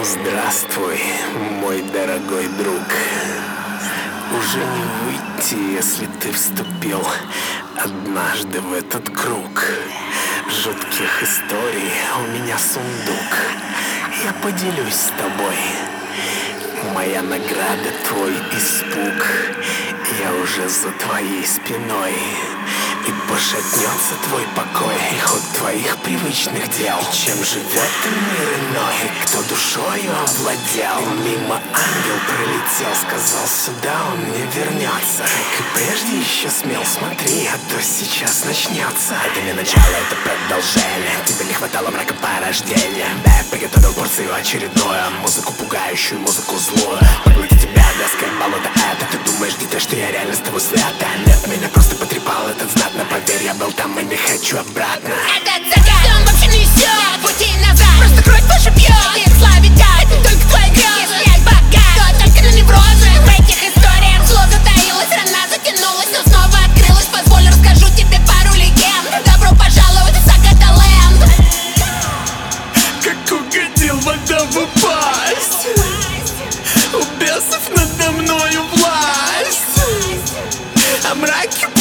Здравствуй, мой дорогой друг. Уже не выйти, если ты вступил однажды в этот круг жутких историй. У меня сундук, я поделюсь с тобой. Моя награда — твой испуг. Я уже за твоей спиной, и пошатнется твой покой, и ход твоих привычных дел. И чем живет мир иной, кто душою овладел. И мимо ангел пролетел, сказал, сюда он не вернется. Как и прежде еще смел, смотри, а то сейчас начнется. Это не начало, это продолжение. Тебе не хватало мрака порождения. Да, я приготовил порцию очередную, музыку пугающую, музыку злую. Поглоти тебя, доска болото. Это ты думаешь, дитя, что я реально с тобой свята? Нет, меня просто потрепал этот знатно. Поверь, я был там и не хочу обратно. Этот закат, он вообще несет пути назад. Просто кровь ваша пьет, их славить это только твои грезы. Снять богат, то только на неврозы. В этих историях зло затаилось, рана затянулась, но снова открылась. Позволь, расскажу тебе пару легенд. Добро пожаловать в Сагаталенд. Как угодил в Адамову пасть, у бесов надо мною власть, а мраки